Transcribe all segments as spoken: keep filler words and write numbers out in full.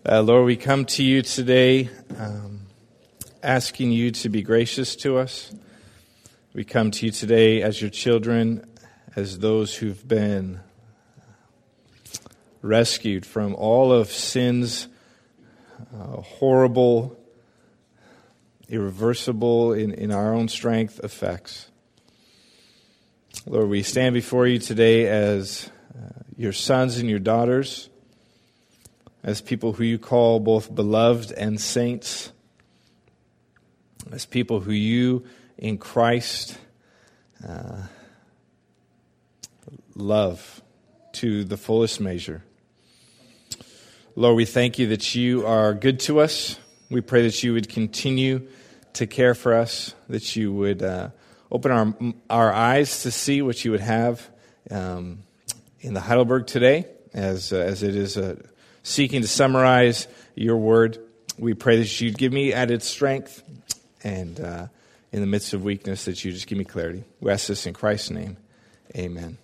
Uh, Lord, we come to you today um, asking you to be gracious to us. We come to you today as your children, as those who've been rescued from all of sin's uh, horrible, irreversible, in, in our own strength effects. Lord, we stand before you today as uh, your sons and your daughters, as people who you call both beloved and saints, as people who you in Christ uh, love to the fullest measure. Lord, we thank you that you are good to us. We pray that you would continue to care for us, that you would uh, open our our eyes to see what you would have um, in the Heidelberg today, as uh, as it is a seeking to summarize your word. We pray that you'd give me added strength, and uh, in the midst of weakness, that you just give me clarity. We ask this in Christ's name. Amen.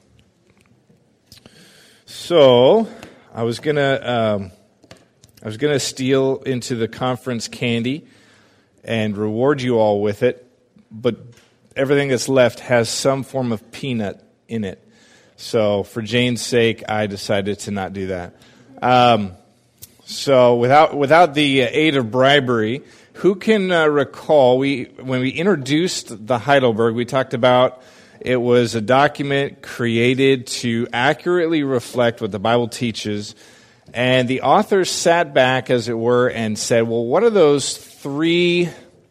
So, I was gonna, um, I was gonna steal into the conference candy and reward you all with it, but everything that's left has some form of peanut in it. So, for Jane's sake, I decided to not do that. Um, so without without the aid of bribery, who can uh, recall, we when we introduced the Heidelberg, we talked about it was a document created to accurately reflect what the Bible teaches, and the authors sat back, as it were, and said, well, what are those three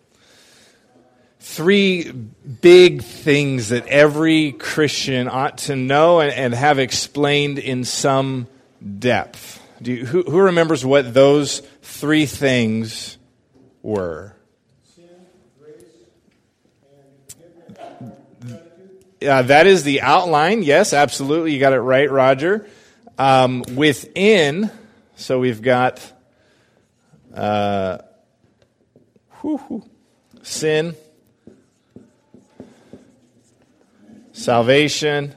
three big things that every Christian ought to know and, and have explained in some depth? Do you, who, who remembers what those three things were? Sin, grace, and forgiveness. Uh, that is the outline. Yes, absolutely. You got it right, Roger. Um, within, so we've got uh, whew, whew, sin, salvation,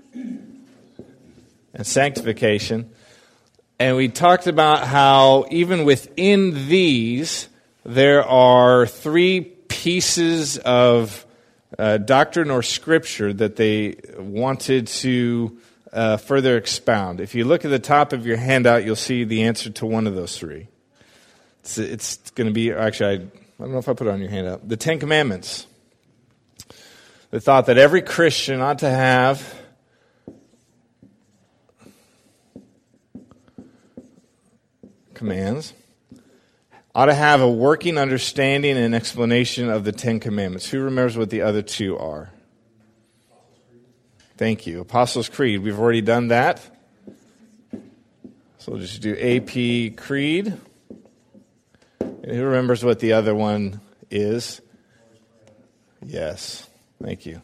and sanctification. And we talked about how even within these, there are three pieces of uh, doctrine or scripture that they wanted to uh, further expound. If you look at the top of your handout, you'll see the answer to one of those three. It's, it's going to be, actually, I, I don't know if I put it on your handout, the Ten Commandments. The thought that every Christian ought to have commands, ought to have a working understanding and explanation of the Ten Commandments. Who remembers what the other two are? Thank you. Apostles' Creed. We've already done that. So we'll just do A P Creed. And who remembers what the other one is? Yes. Thank you.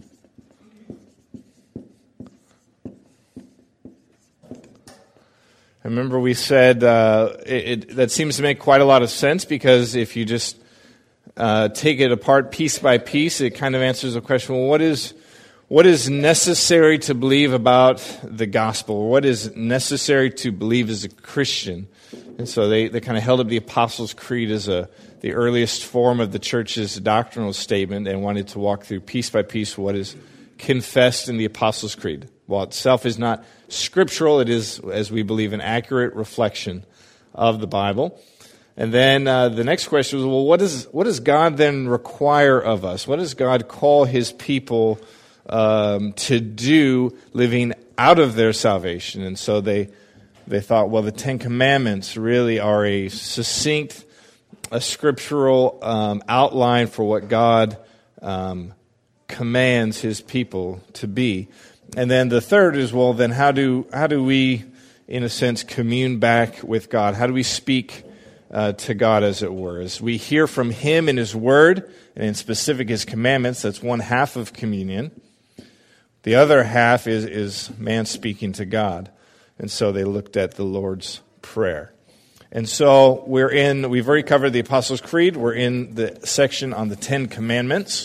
I remember we said uh, it, it, that seems to make quite a lot of sense, because if you just uh, take it apart piece by piece, it kind of answers the question, well, what is what is necessary to believe about the gospel? What is necessary to believe as a Christian? And so they, they kind of held up the Apostles' Creed as a the earliest form of the church's doctrinal statement and wanted to walk through piece by piece what is confessed in the Apostles' Creed. While itself is not scriptural, it is, as we believe, an accurate reflection of the Bible. And then uh, the next question was, well, what, is, what does God then require of us? What does God call his people um, to do living out of their salvation? And so they they thought, well, the Ten Commandments really are a succinct, a scriptural um, outline for what God um, commands his people to be. And then the third is, well, then how do how do we, in a sense, commune back with God? How do we speak uh, to God, as it were? As we hear from him in his word, and in specific his commandments, that's one half of communion. The other half is, is man speaking to God. And so they looked at the Lord's Prayer. And so we're in, we've already covered the Apostles' Creed. We're in the section on the Ten Commandments.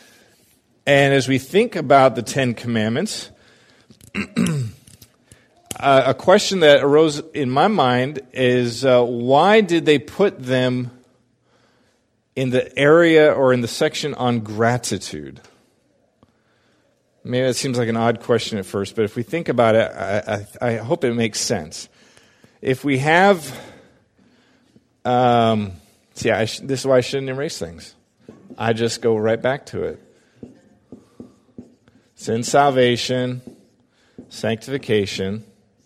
And as we think about the Ten Commandments, uh, a question that arose in my mind is uh, why did they put them in the area or in the section on gratitude? Maybe that seems like an odd question at first, but if we think about it, I, I, I hope it makes sense. If we have, um, see, I sh- this is why I shouldn't erase things. I just go right back to it. Sin, salvation, sanctification.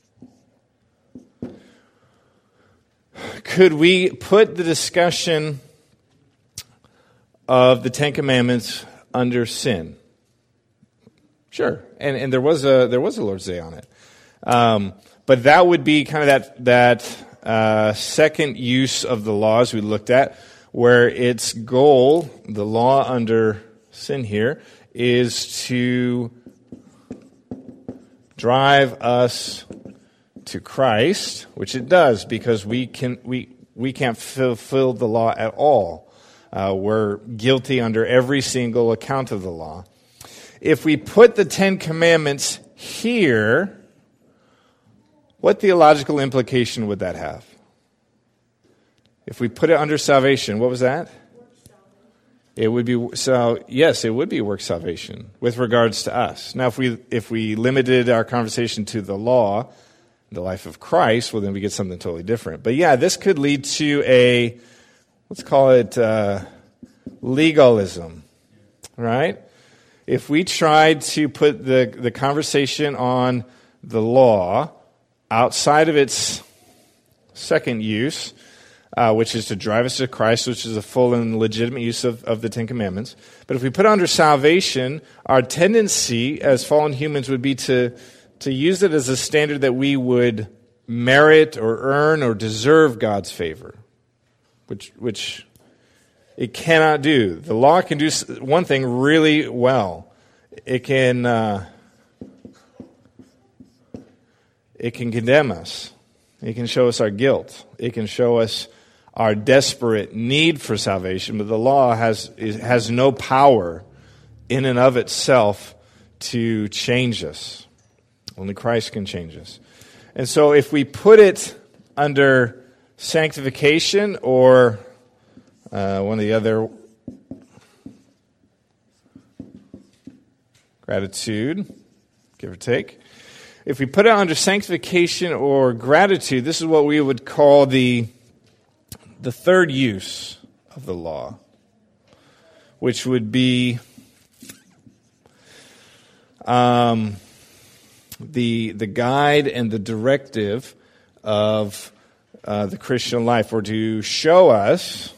Could we put the discussion of the Ten Commandments under sin? Sure, and and there was a there was a Lord's Day on it, um, but that would be kind of that that uh, second use of the laws we looked at, where its goal, the law under sin here, is to drive us to Christ, which it does, because we can we we can't fulfill the law at all. Uh, we're guilty under every single account of the law. If we put the Ten Commandments here, what theological implication would that have? If we put it under salvation, what was that? It would be so. Yes, it would be work salvation with regards to us. Now, if we if we limited our conversation to the law, the life of Christ, well, then we get something totally different. But yeah, this could lead to a, let's call it uh, legalism, right? If we tried to put the the conversation on the law outside of its second use, Uh, which is to drive us to Christ, which is a full and legitimate use of, of the Ten Commandments. But if we put it under salvation, our tendency as fallen humans would be to, to use it as a standard that we would merit or earn or deserve God's favor, which which it cannot do. The law can do one thing really well. It can uh, it can condemn us. It can show us our guilt. It can show us our desperate need for salvation, but the law has has no power in and of itself to change us. Only Christ can change us. And so if we put it under sanctification or uh, one of the other, gratitude, give or take, if we put it under sanctification or gratitude, this is what we would call the the third use of the law, which would be um, the the guide and the directive of uh, the Christian life, or to show us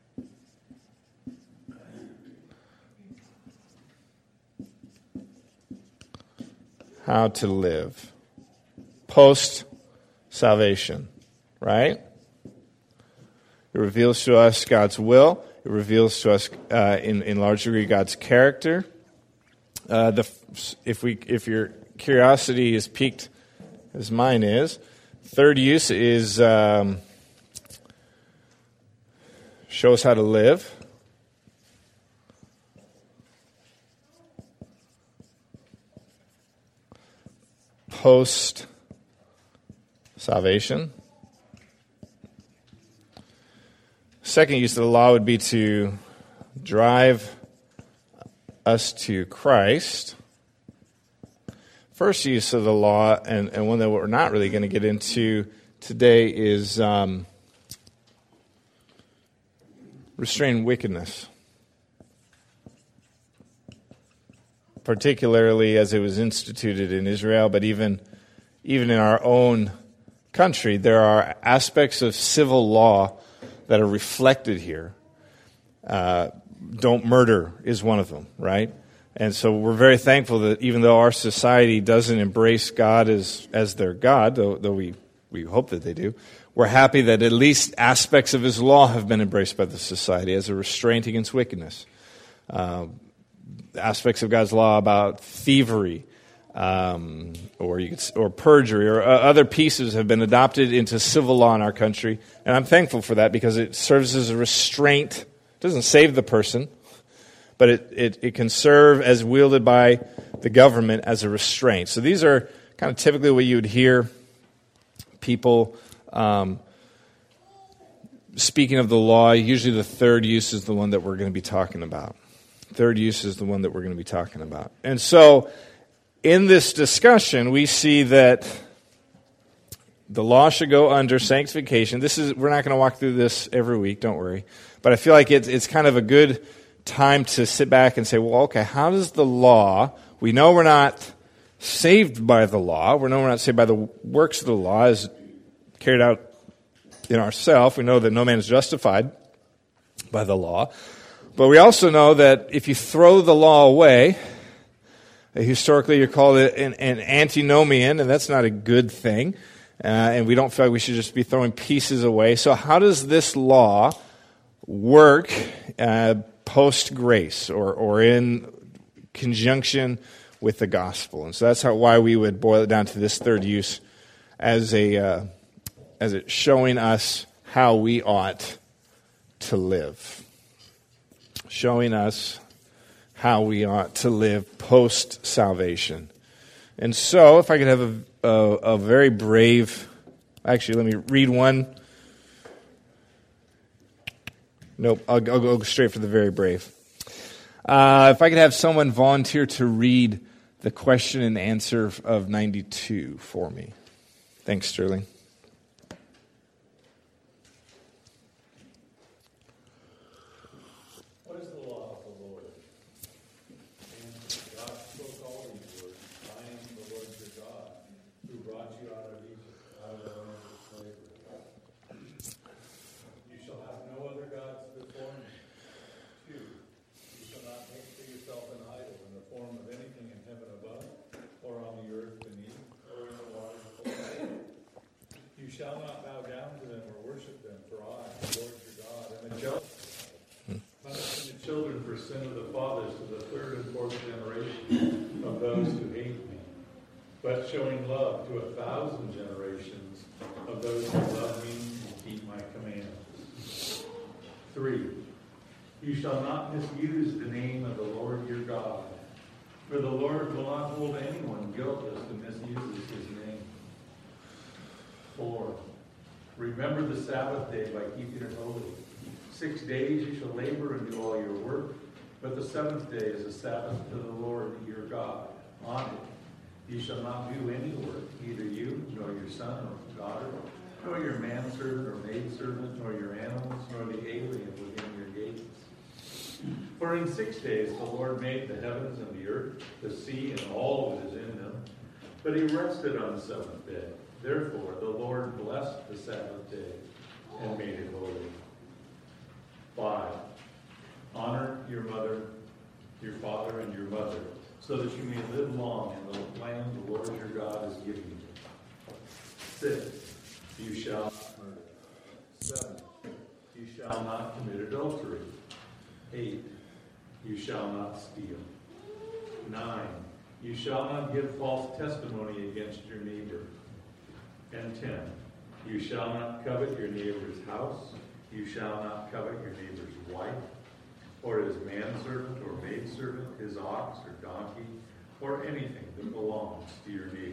how to live post-salvation, right? It reveals to us God's will. It reveals to us, uh, in in large degree, God's character. Uh, the if we if your curiosity is piqued, as mine is, third use is um, show us how to live. Post salvation. Second use of the law would be to drive us to Christ. First use of the law, and, and one that we're not really going to get into today, is um, restrain wickedness. Particularly as it was instituted in Israel, but even even in our own country, there are aspects of civil law that are reflected here. Uh, don't murder is one of them, right? And so we're very thankful that even though our society doesn't embrace God as as their God, though, though we, we hope that they do, we're happy that at least aspects of His law have been embraced by the society as a restraint against wickedness. Uh, aspects of God's law about thievery, um, or you could, or perjury, or uh, other pieces have been adopted into civil law in our country, and I'm thankful for that because it serves as a restraint. It doesn't save the person, but it, it, it can serve as wielded by the government as a restraint. So these are kind of typically what you would hear people, um, speaking of the law, usually the third use is the one that we're going to be talking about. Third use is the one that we're going to be talking about. And so, in this discussion, we see that the law should go under sanctification. This is we're not going to walk through this every week, don't worry. But I feel like it's it's kind of a good time to sit back and say, well, okay, how does the law, we know we're not saved by the law, we know we're not saved by the works of the law as carried out in ourselves. We know that no man is justified by the law. But we also know that if you throw the law away, historically you call it an, an antinomian, and that's not a good thing. Uh, and we don't feel like we should just be throwing pieces away. So how does this law work uh, post-grace or, or in conjunction with the gospel? And so that's how why we would boil it down to this third use as a uh, as it showing us how we ought to live. Showing us how we ought to live post-salvation. And so, if I could have a, a, a very brave... Actually, let me read one. Nope, I'll, I'll go straight for the very brave. Uh, if I could have someone volunteer to read the question and answer of ninety-two for me. Thanks, Sterling. Shall not bow down to them or worship them, for I, the Lord your God, am a jealous God, punishing the children for sin of the fathers to the third and fourth generation of those who hate me, but showing love to a thousand generations of those who love me and keep my commands. Three, you shall not misuse the name of the Lord your God, for the Lord will not hold anyone guiltless who misuses his name. Four, remember the Sabbath day by keeping it holy. Six days you shall labor and do all your work, but the seventh day is a Sabbath to the Lord your God. On it you shall not do any work, neither you, nor your son or daughter, nor your manservant or maidservant, nor your animals, nor the alien within your gates. For in six days the Lord made the heavens and the earth, the sea, and all that is in them, but he rested on the seventh day. Therefore, the Lord blessed the Sabbath day and made it holy. Five, honor your mother, your father, and your mother, so that you may live long in the land the Lord your God is giving you. Six, you shall not murder. Seven, you shall not commit adultery. Eight, you shall not steal. Nine, you shall not give false testimony against your neighbor. And ten, you shall not covet your neighbor's house, you shall not covet your neighbor's wife, or his manservant or maidservant, his ox or donkey, or anything that belongs to your neighbor.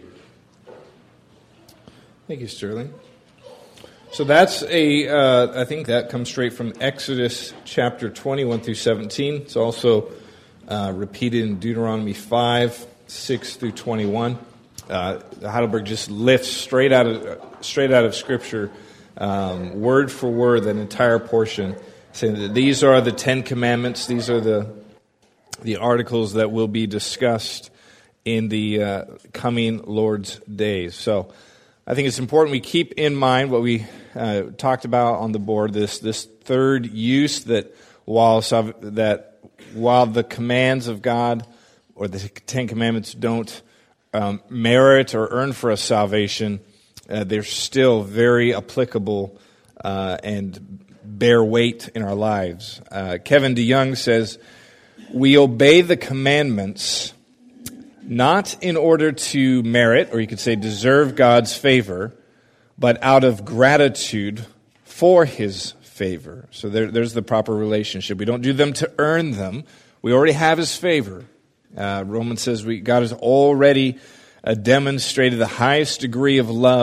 Thank you, Sterling. So that's a, uh, I think that comes straight from Exodus chapter twenty-one through seventeen. It's also uh, repeated in Deuteronomy five, six through twenty-one. Uh, Heidelberg just lifts straight out of straight out of Scripture, um, word for word, that entire portion, saying that these are the Ten Commandments. These are the the articles that will be discussed in the uh, coming Lord's days. So, I think it's important we keep in mind what we uh, talked about on the board. This this third use that while that while the commands of God or the Ten Commandments don't Um, merit or earn for us salvation, uh, they're still very applicable uh, and bear weight in our lives. Uh, Kevin DeYoung says, we obey the commandments not in order to merit, or you could say deserve God's favor, but out of gratitude for his favor. So there, there's the proper relationship. We don't do them to earn them. We already have his favor. Uh, Romans says we God has already uh, demonstrated the highest degree of love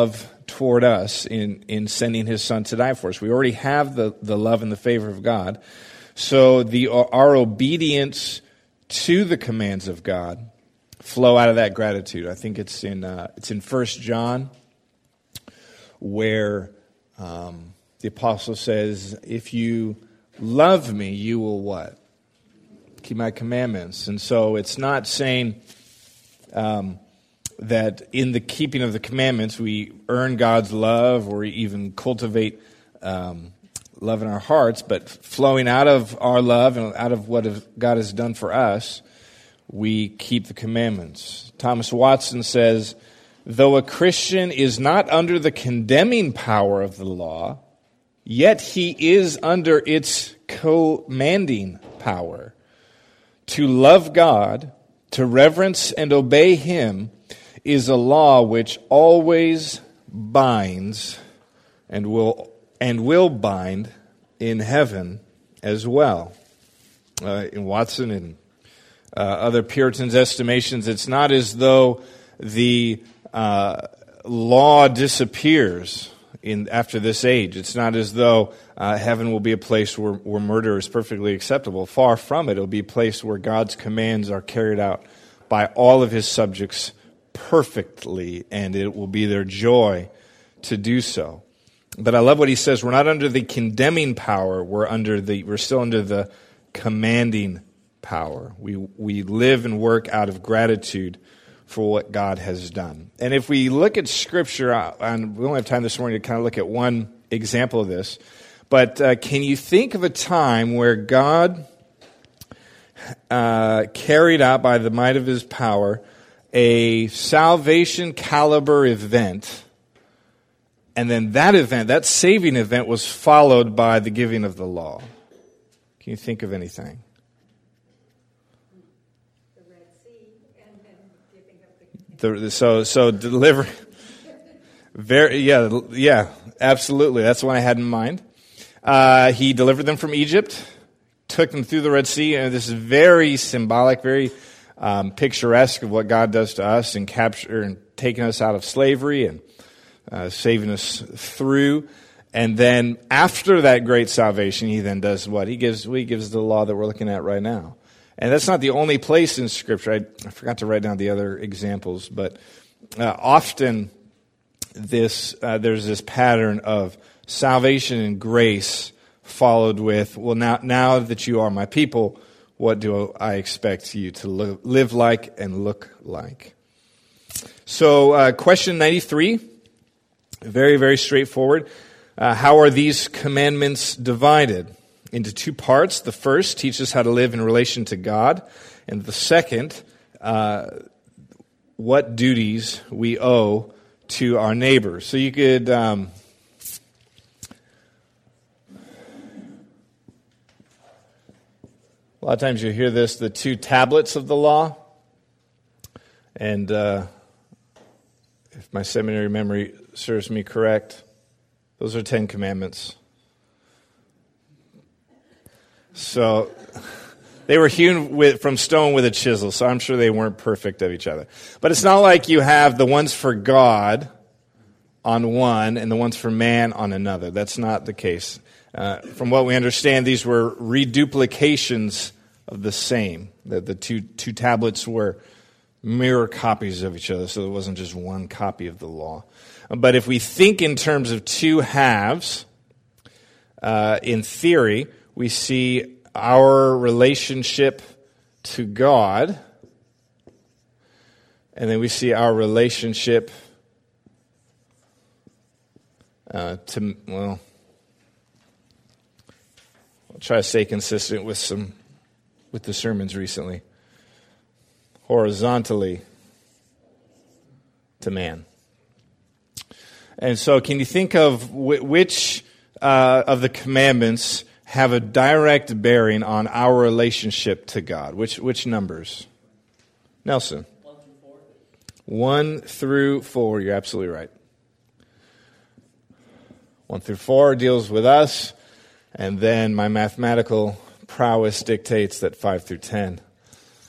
toward us in, in sending his son to die for us. We already have the, the love and the favor of God. So the our obedience to the commands of God flow out of that gratitude. I think it's in uh, it's in First John where um, the apostle says, if you love me, you will what? Keep my commandments. And so it's not saying um, that in the keeping of the commandments we earn God's love or even cultivate um, love in our hearts, but flowing out of our love and out of what God has done for us, we keep the commandments. Thomas Watson says, though a Christian is not under the condemning power of the law, yet he is under its commanding power. To love God, to reverence and obey him, is a law which always binds and will and will bind in heaven as well. Uh, in Watson and uh, other Puritans' estimations, it's not as though the uh, law disappears in after this age. It's not as though uh, heaven will be a place where, where murder is perfectly acceptable. Far from it. It'll be a place where God's commands are carried out by all of his subjects perfectly, and it will be their joy to do so. But I love what he says. We're not under the condemning power. We're under the. We're still under the commanding power. We we live and work out of gratitude for what God has done. And if we look at Scripture, and we only have time this morning to kind of look at one example of this, but uh, can you think of a time where God uh, carried out by the might of his power a salvation caliber event, and then that event, that saving event, was followed by the giving of the law? Can you think of anything? The, so so deliver, very yeah yeah absolutely. That's the one I had in mind. Uh, he delivered them from Egypt, took them through the Red Sea, and this is very symbolic, very um, picturesque of what God does to us in capture and taking us out of slavery and uh, saving us through. And then after that great salvation, he then does what? He gives he gives the law that we're looking at right now. And that's not the only place in Scripture. I, I forgot to write down the other examples, but uh, often this uh, there's this pattern of salvation and grace followed with, well, now now that you are my people, what do I expect you to li- live like and look like? So uh, question ninety-three, very, very straightforward. Uh, how are these commandments divided? Into two parts. The first teaches how to live in relation to God, and the second, uh, what duties we owe to our neighbors. So you could um, a lot of times you hear this, the two tablets of the law, and uh, if my seminary memory serves me correct, those are Ten Commandments. So they were hewn with, from stone with a chisel, so I'm sure they weren't perfect of each other. But it's not like you have the ones for God on one and the ones for man on another. That's not the case. Uh, from what we understand, these were reduplications of the same. The, the two, two tablets were mirror copies of each other, so it wasn't just one copy of the law. But if we think in terms of two halves, uh, in theory, we see our relationship to God, and then we see our relationship uh, to, well, I'll try to stay consistent with some, with the sermons recently, horizontally to man. And so can you think of which uh, of the commandments have a direct bearing on our relationship to God? Which which numbers? Nelson. One through four. One through four, you're absolutely right. One through four deals with us, and then my mathematical prowess dictates that five through ten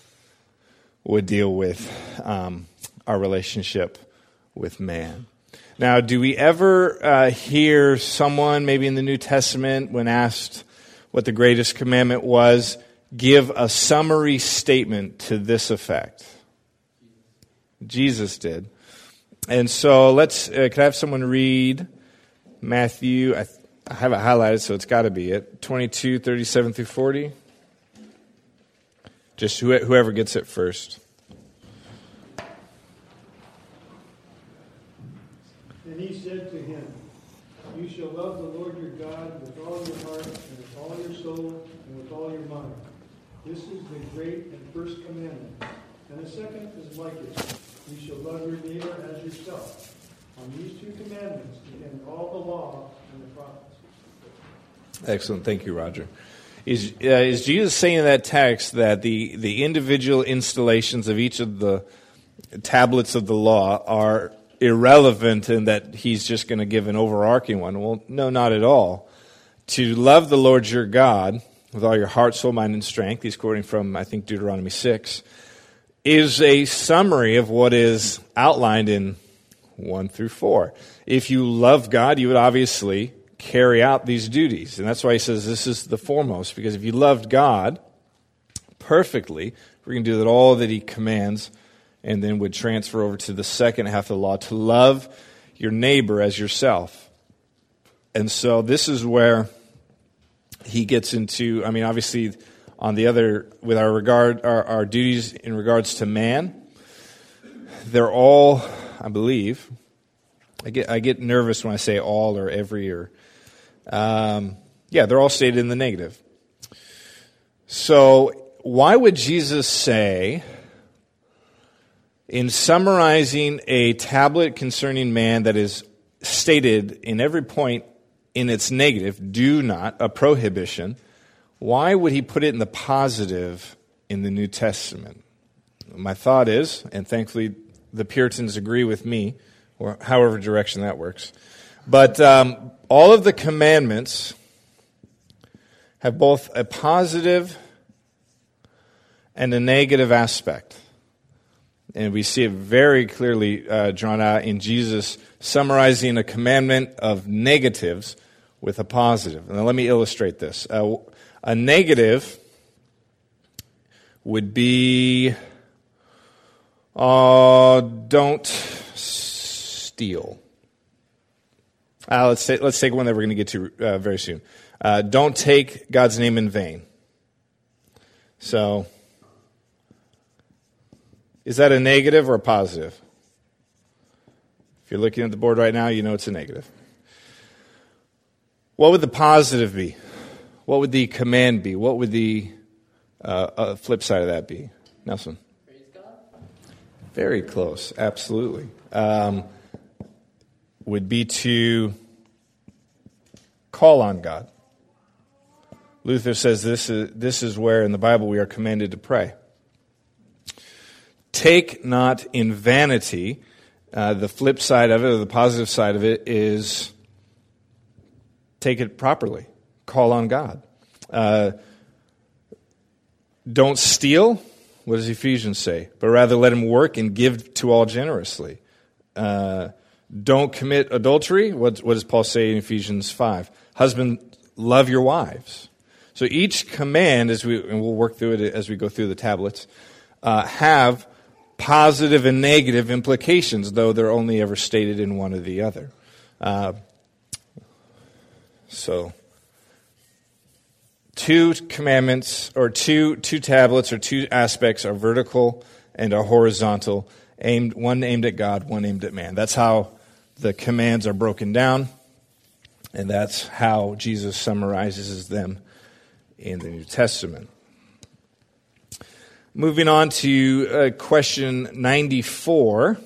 would deal with um, our relationship with man. Now, do we ever uh, hear someone, maybe in the New Testament, when asked what the greatest commandment was, give a summary statement to this effect? Jesus did. And so let's, uh, can I have someone read Matthew, I, th- I have it highlighted, so it's got to be it, twenty-two, thirty-seven through forty? Just who, whoever gets it first. And he said to him, "You shall love the Lord your God with all your heart, and with all your soul, and with all your mind. This is the great and first commandment. And the second is like it. You shall love your neighbor as yourself. On these two commandments depend all the law and the prophets." Excellent. Thank you, Roger. Is, uh, is Jesus saying in that text that the, the individual installations of each of the tablets of the law are irrelevant and that he's just going to give an overarching one? Well, no, not at all. To love the Lord your God with all your heart, soul, mind, and strength, he's quoting from, I think, Deuteronomy six, is a summary of what is outlined in one through four. If you love God, you would obviously carry out these duties. And that's why he says this is the foremost, because if you loved God perfectly, we're going to do that all that he commands, and then would transfer over to the second half of the law, to love your neighbor as yourself. And so this is where he gets into, I mean, obviously, on the other, with our regard, our, our duties in regards to man, they're all, I believe, I get I get nervous when I say all or every or, um, yeah, they're all stated in the negative. So why would Jesus say, in summarizing a tablet concerning man that is stated in every point in its negative, do not, a prohibition, why would he put it in the positive in the New Testament? My thought is, and thankfully the Puritans agree with me, or however direction that works, but um, all of the commandments have both a positive and a negative aspect. And we see it very clearly uh, drawn out in Jesus summarizing a commandment of negatives with a positive. Now let me illustrate this. Uh, a negative would be, uh, don't steal. Uh, let's, say, let's take one that we're going to get to uh, very soon. Uh, don't take God's name in vain. So, is that a negative or a positive? If you're looking at the board right now, you know it's a negative. What would the positive be? What would the command be? What would the uh, uh, flip side of that be? Nelson? Praise God. Very close, absolutely. Um, would be to call on God. Luther says this is, this is where in the Bible we are commanded to pray. Take not in vanity. Uh, the flip side of it, or the positive side of it, is take it properly. Call on God. Uh, don't steal. What does Ephesians say? But rather let him work and give to all generously. Uh, don't commit adultery. What, what does Paul say in Ephesians five? Husband, love your wives. So each command, as we and we'll work through it as we go through the tablets, uh, have positive and negative implications, though they're only ever stated in one or the other. Uh, so, two commandments, or two two tablets, or two aspects are vertical and are horizontal, aimed one aimed at God, one aimed at man. That's how the commands are broken down, and that's how Jesus summarizes them in the New Testament. Moving on to uh, question ninety-four.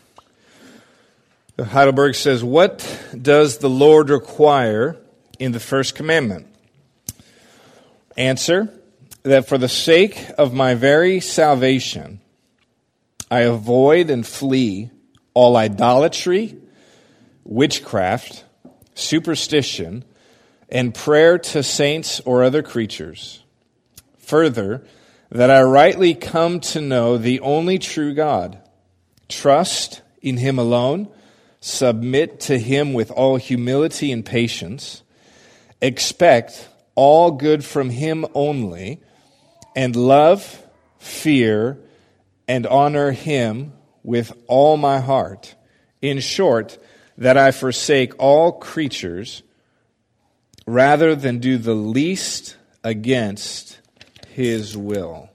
Heidelberg says, what does the Lord require in the first commandment? Answer, that for the sake of my very salvation, I avoid and flee all idolatry, witchcraft, superstition, and prayer to saints or other creatures. Further, that I rightly come to know the only true God, trust in him alone, submit to him with all humility and patience, expect all good from him only, and love, fear, and honor him with all my heart. In short, that I forsake all creatures rather than do the least against his will.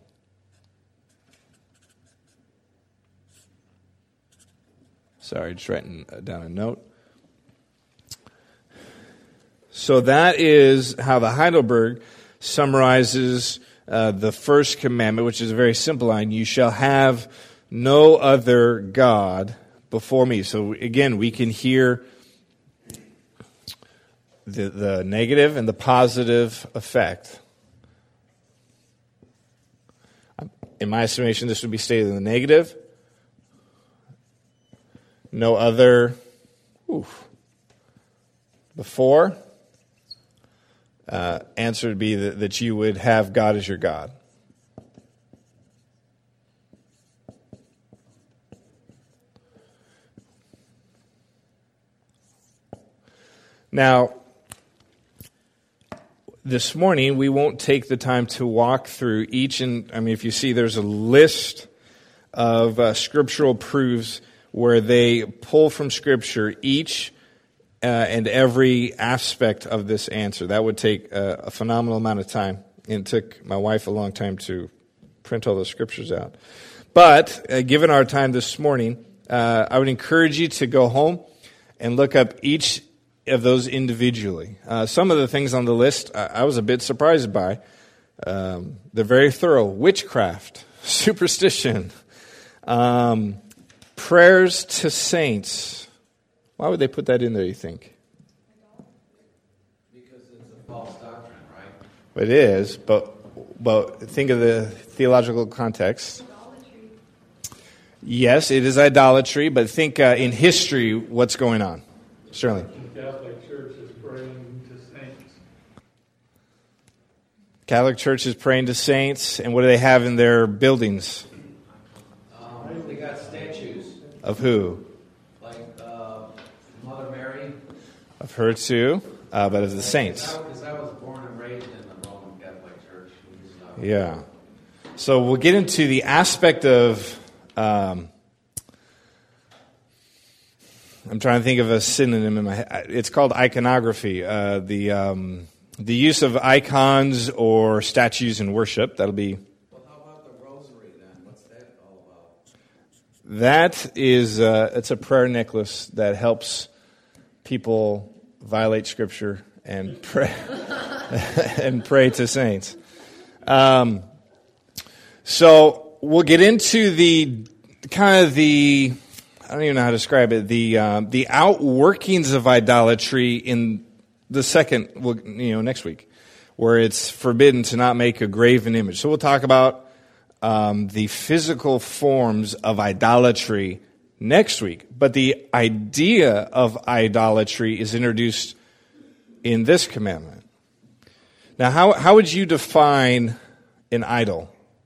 Sorry, just writing down a note. So that is how the Heidelberg summarizes uh, the first commandment, which is a very simple line: you shall have no other God before me. So again, we can hear the, the negative and the positive effect. In my estimation, this would be stated in the negative. No other oof, before. Uh, answer would be that, that you would have God as your God. Now, this morning, we won't take the time to walk through each, and I mean, if you see, there's a list of uh, scriptural proofs where they pull from Scripture each uh, and every aspect of this answer. That would take a, a phenomenal amount of time, and it took my wife a long time to print all those scriptures out. But, uh, given our time this morning, uh, I would encourage you to go home and look up each of those individually. Uh, some of the things on the list I, I was a bit surprised by. Um, they're very thorough. Witchcraft, superstition, um, prayers to saints. Why would they put that in there, you think? Because it's a false doctrine, right? It is, but but think of the theological context. Idolatry. Yes, it is idolatry, but think uh, in history what's going on. Sterling. The Catholic Church is praying to saints. Catholic Church is praying to saints, and what do they have in their buildings? Um, they got statues, Of who? like uh, Mother Mary. Of her too, uh, but of the saints. Because I was born and raised in the Roman Catholic Church. So. Yeah. So we'll get into the aspect of, um, I'm trying to think of a synonym in my head. It's called iconography. Uh, the um, the use of icons or statues in worship. That'll be. Well, how about the rosary then? What's that all about? That is, uh, it's a prayer necklace that helps people violate Scripture and pray and pray to saints. Um, so we'll get into the kind of the, I don't even know how to describe it, the uh, the outworkings of idolatry in the second, well, you know, next week, where it's forbidden to not make a graven image. So we'll talk about um, the physical forms of idolatry next week. But the idea of idolatry is introduced in this commandment. Now, how how would you define an idol?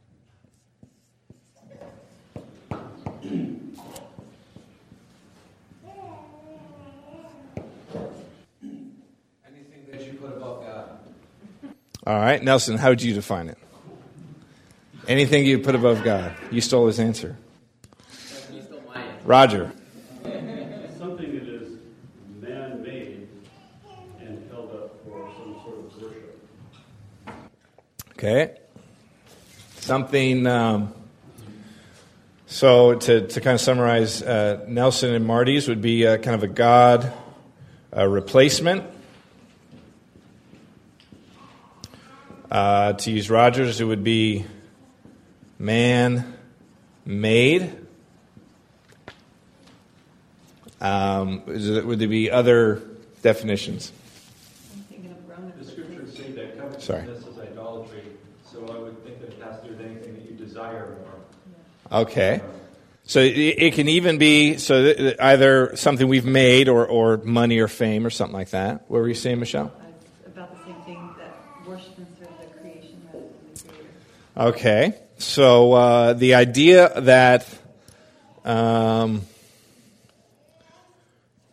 Anything that you put above God. All right, Nelson, how would you define it? Anything you put above God. You stole his answer. You stole my answer. Roger. Something that is man-made and held up for some sort of worship. Okay. Something, um, so to, to kind of summarize, uh, Nelson and Marty's would be uh, kind of a God uh, replacement. Uh, to use Rogers, it would be man-made. Um, is it, would there be other definitions? I'm thinking of Roman. The scriptures say that Sorry. covetousness is idolatry, so I would think that it has to do with anything that you desire more. Okay. So it, it can even be so that either something we've made or, or money or fame or something like that. What were you saying, Michelle? Uh, about the same thing, that worship and serve the creation rather than the creator. Okay. So uh, the idea that um,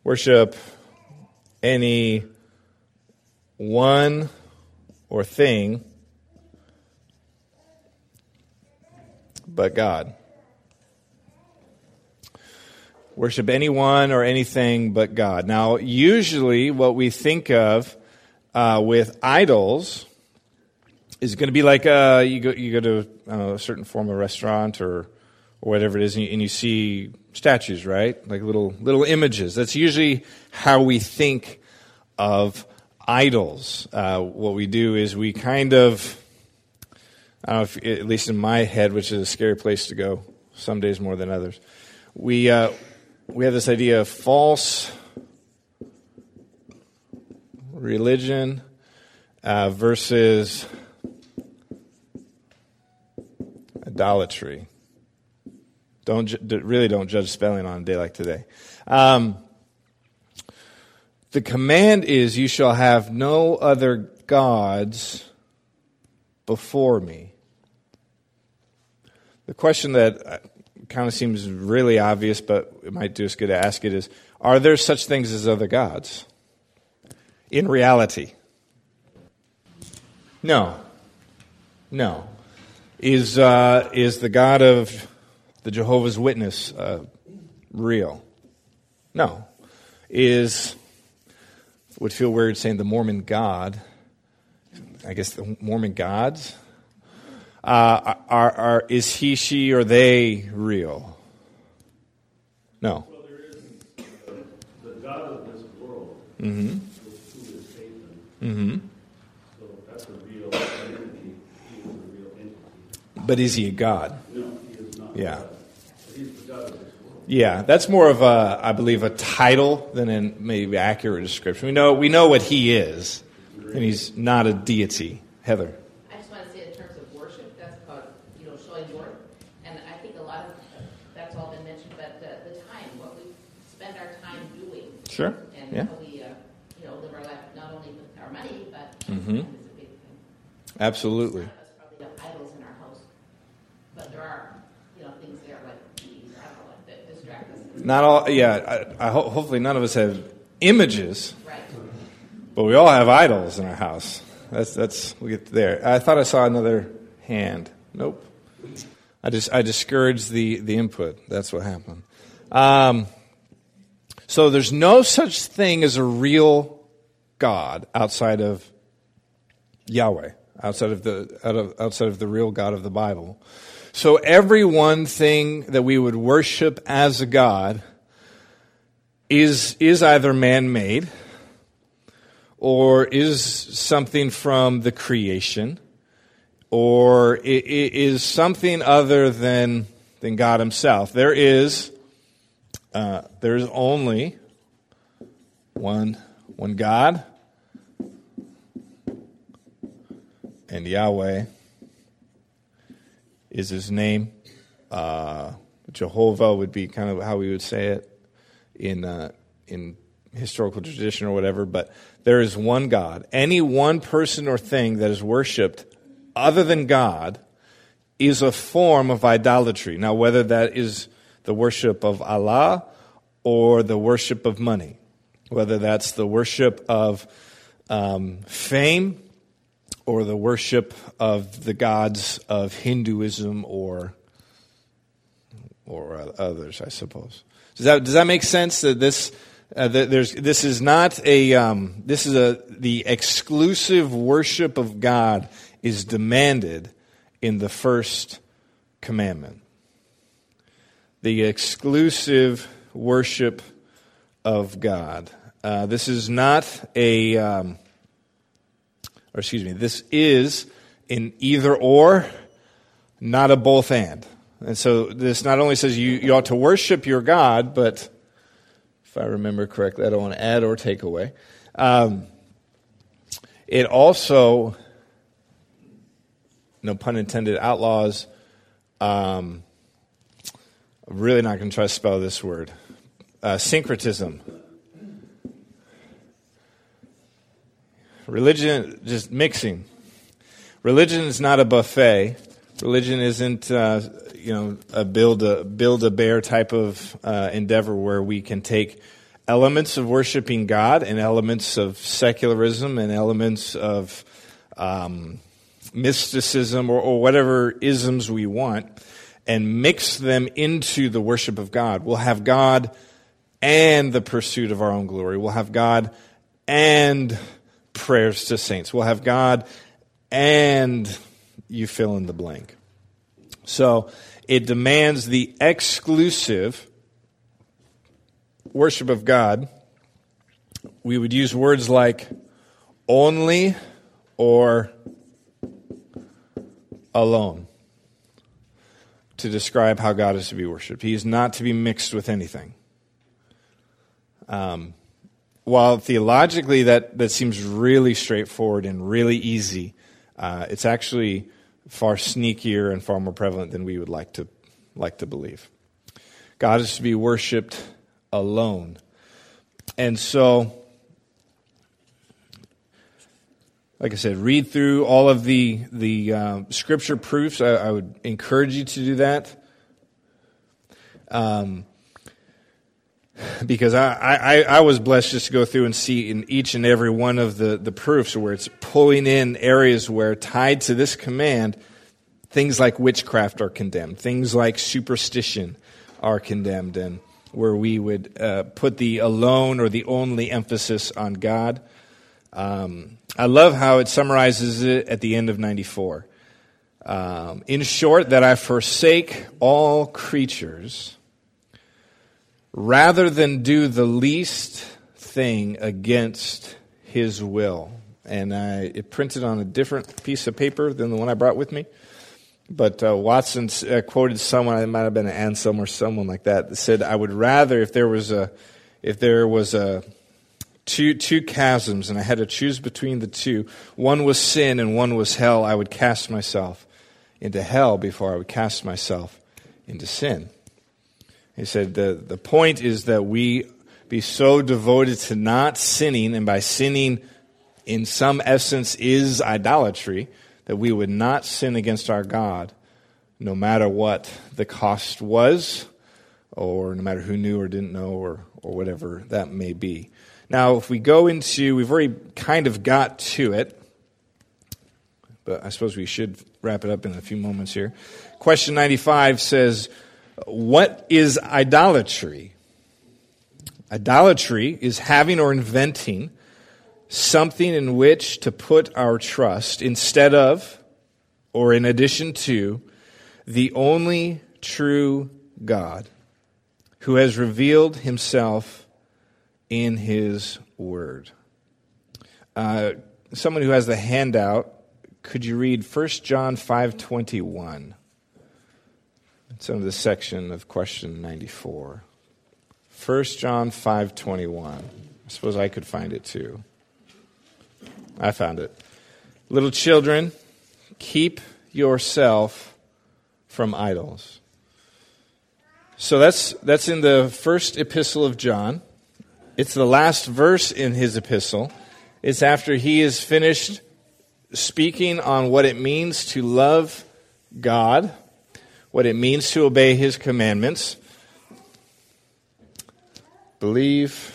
worship any one or thing but God. Worship anyone or anything but God. Now, usually what we think of uh, with idols is going to be like uh, you go you go to uh, a certain form of restaurant or or whatever it is, and you, and you see statues, right? Like little little images. That's usually how we think of idols. Uh, what we do is we kind of, I don't know if, at least in my head, which is a scary place to go some days more than others, we uh, we have this idea of false religion uh, versus idolatry. Don't ju- really don't judge spelling on a day like today. Um, the command is, "You shall have no other gods before me." The question that kind of seems really obvious, but it might do us good to ask it is, are there such things as other gods? In reality? No. No. Is uh, is the God of the Jehovah's Witness uh, real? No. Is, would feel weird saying the Mormon God, I guess the Mormon gods, uh, are, are is he, she, or they real? No. Well, there is uh, the God of this world, Mm-hmm. who is Satan. Mm-hmm. So that's a real entity. He is a real entity. But is he a God? No, he is not. Yeah. God. He's the God of this world. Yeah, that's more of a, I believe, a title than a maybe accurate description. We know we know what he is, and he's not a deity. Heather. I just want to say in terms of worship, that's about, you know, showing worth. And I think a lot of, uh, that's all been mentioned, but uh, the time, what we spend our time doing. Sure. And Yeah. how we, uh, you know, live our life, not only with our money, but Mhm. time is a big thing. Absolutely. None of us probably have idols in our house, but there are, you know, things there like these, I don't know, like, that distract us. Not all. Yeah. I, I ho- hopefully none of us have images, Right. but we all have idols in our house. That's that's we'll get there. I thought I saw another hand. Nope. I just I discouraged the the input. That's what happened. Um, so there's no such thing as a real God outside of Yahweh, outside of the out of, outside of the real God of the Bible. So every one thing that we would worship as a God is is either man-made, or is something from the creation, or it, it is something other than than God Himself. There is uh, there is only one one God, and Yahweh is His name. Uh, Jehovah would be kind of how we would say it in uh, in historical tradition or whatever, but there is one God. Any one person or thing that is worshipped other than God is a form of idolatry. Now, whether that is the worship of Allah or the worship of money, whether that's the worship of um, fame or the worship of the gods of Hinduism or or others, I suppose. Does that does that make sense? That this uh, that there's this is not a um, this is a the exclusive worship of God is demanded in the first commandment. The exclusive worship of God. Uh, this is not a, um, or excuse me, this is an either or, not a both and. And so this not only says you, you ought to worship your God, but if I remember correctly, I don't want to add or take away. Um, it also, no pun intended, outlaws, um, I'm really not going to try to spell this word, uh, syncretism. Religion, just mixing. Religion is not a buffet. Religion isn't, uh, you know, a build a build a bear type of uh, endeavor where we can take elements of worshiping God and elements of secularism and elements of um, mysticism or, or whatever isms we want and mix them into the worship of God. We'll have God and the pursuit of our own glory. We'll have God and prayers to saints. We'll have God and you fill in the blank. So it demands the exclusive worship of God. We would use words like only or alone to describe how God is to be worshipped. He is not to be mixed with anything. Um, while theologically that, that seems really straightforward and really easy, uh, it's actually far sneakier and far more prevalent than we would like to like to believe. God is to be worshipped alone. And so, like I said, read through all of the the uh, scripture proofs. I, I would encourage you to do that. Um, because I, I, I was blessed just to go through and see in each and every one of the, the proofs where it's pulling in areas where tied to this command, things like witchcraft are condemned, things like superstition are condemned, and where we would uh, put the alone or the only emphasis on God. Um, I love how it summarizes it at the end of ninety-four. Um, in short, that I forsake all creatures rather than do the least thing against his will. And I it printed on a different piece of paper than the one I brought with me. But uh, Watson uh, quoted someone, it might have been Anselm or someone like that, that said, I would rather, if there was a, if there was a two two chasms and I had to choose between the two, one was sin and one was hell, I would cast myself into hell before I would cast myself into sin. He said the, the point is that we be so devoted to not sinning, and by sinning in some essence is idolatry, that we would not sin against our God no matter what the cost was, or no matter who knew or didn't know, or, or whatever that may be. Now, if we go into, we've already kind of got to it, but I suppose we should wrap it up in a few moments here. Question ninety-five says, what is idolatry? Idolatry is having or inventing something in which to put our trust instead of, or in addition to, the only true God who has revealed himself in his word. Uh, someone who has the handout, could you read First John five twenty-one? It's under the section of question ninety-four. First John five twenty-one. I suppose I could find it too. I found it. Little children, keep yourself from idols. So that's that's in the first epistle of John. It's the last verse in his epistle. It's after he is finished speaking on what it means to love God, what it means to obey his commandments, believe,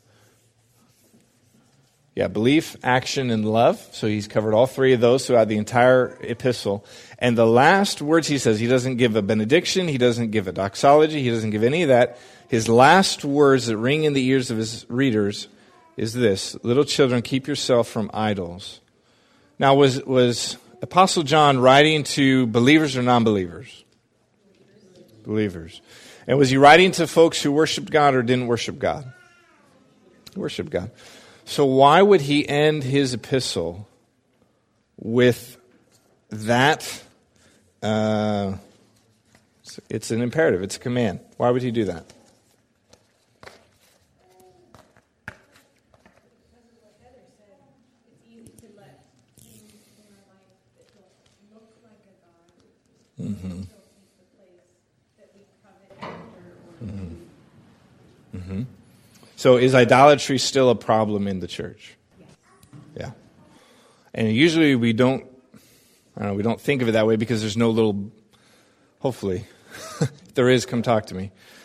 yeah, belief, action, and love. So he's covered all three of those throughout the entire epistle. And the last words he says, he doesn't give a benediction, he doesn't give a doxology, he doesn't give any of that. His last words that ring in the ears of his readers is this: little children, keep yourself from idols. Now, was was Apostle John writing to believers or non-believers? Believers. And was he writing to folks who worshiped God or didn't worship God? Worshiped God. So why would he end his epistle with that? Uh, it's an imperative. It's a command. Why would he do that? Mm-hmm. Mm-hmm. Mm-hmm. So is idolatry still a problem in the church? Yeah. And usually we don't, I don't know, we don't think of it that way because there's no little, hopefully, if there is, come talk to me.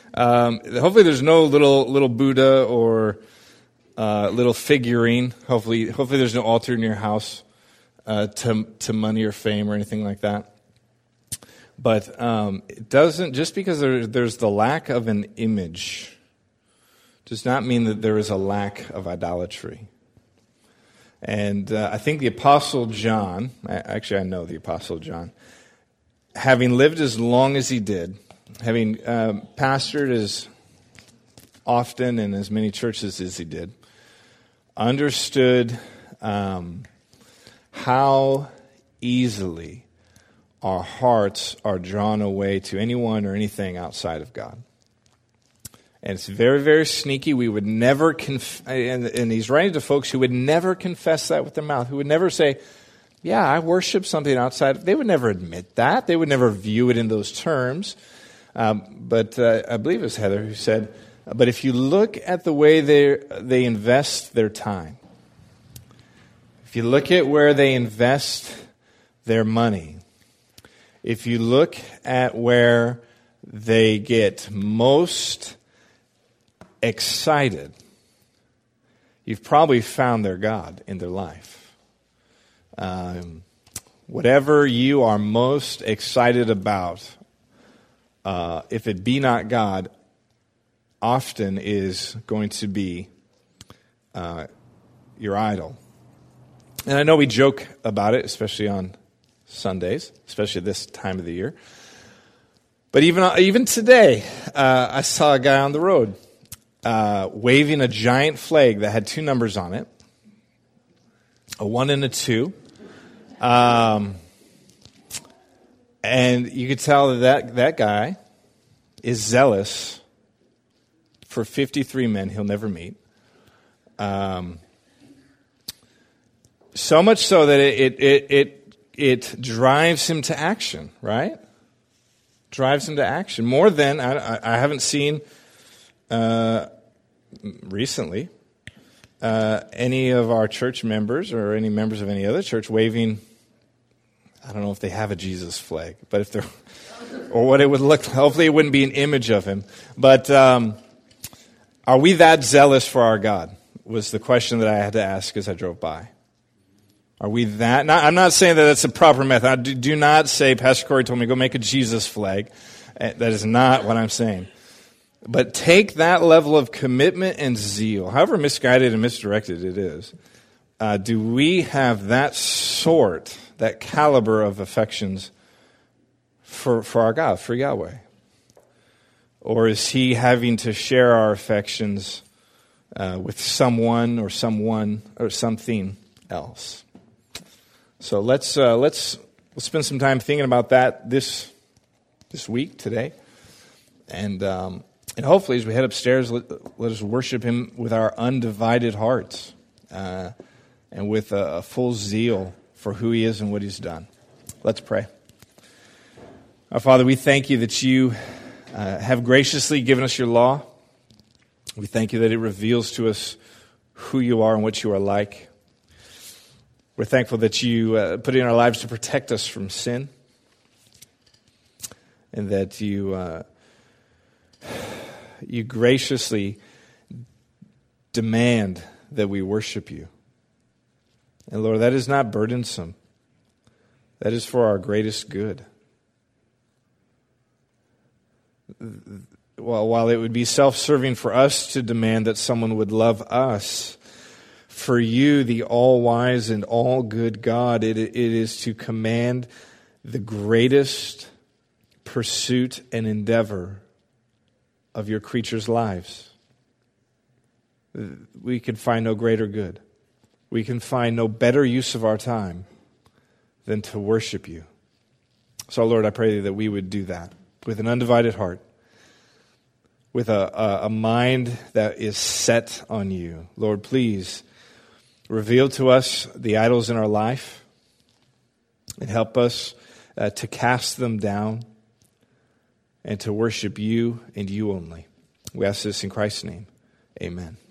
Um, hopefully there's no little little Buddha or uh, little figurine. Hopefully, hopefully there's no altar in your house uh, to to money or fame or anything like that. But um, it doesn't, just because there, there's the lack of an image, does not mean that there is a lack of idolatry. And uh, I think the Apostle John, actually I know the Apostle John, having lived as long as he did, having um, pastored as often and as many churches as he did, understood um, how easily our hearts are drawn away to anyone or anything outside of God. And it's very, very sneaky. We would never, conf- and, and he's writing to folks who would never confess that with their mouth, who would never say, yeah, I worship something outside. They would never admit that. They would never view it in those terms. Um, but uh, I believe it was Heather who said, but if you look at the way they they invest their time, if you look at where they invest their money, if you look at where they get most excited, you've probably found their God in their life. Um, whatever you are most excited about, uh, if it be not God, often is going to be uh, your idol. And I know we joke about it, especially on Sundays, especially this time of the year. But even even today, uh, I saw a guy on the road uh, waving a giant flag that had two numbers on it, a one and a two. Um, and you could tell that, that that guy is zealous for fifty-three men he'll never meet. Um, so much so that it it it it drives him to action, right? Drives him to action more than I, I haven't seen uh, recently uh, any of our church members or any members of any other church waving. I don't know if they have a Jesus flag, but if they're or what it would look. Hopefully, it wouldn't be an image of him. But um, are we that zealous for our God? Was the question that I had to ask as I drove by. Are we that? Not, I'm not saying that that's a proper method. I do, do not say, Pastor Corey told me, go make a Jesus flag. That is not what I'm saying. But take that level of commitment and zeal, however misguided and misdirected it is. Uh, do we have that sort, that caliber of affections for, for our God, for Yahweh? Or is he having to share our affections uh, with someone or someone or something else? So let's uh, let's let's spend some time thinking about that this this week today, and um, and hopefully as we head upstairs, let, let us worship Him with our undivided hearts uh, and with a, a full zeal for who He is and what He's done. Let's pray. Our Father, we thank You that You uh, have graciously given us Your law. We thank You that it reveals to us who You are and what You are like. We're thankful that You uh, put it in our lives to protect us from sin, and that You uh, You graciously demand that we worship You. And Lord, that is not burdensome. That is for our greatest good. Well, while it would be self-serving for us to demand that someone would love us, for You, the all-wise and all-good God, it, it is to command the greatest pursuit and endeavor of Your creatures' lives. We can find no greater good. We can find no better use of our time than to worship You. So, Lord, I pray that we would do that with an undivided heart, with a, a, a mind that is set on You. Lord, please reveal to us the idols in our life and help us uh, to cast them down and to worship You and You only. We ask this in Christ's name. Amen.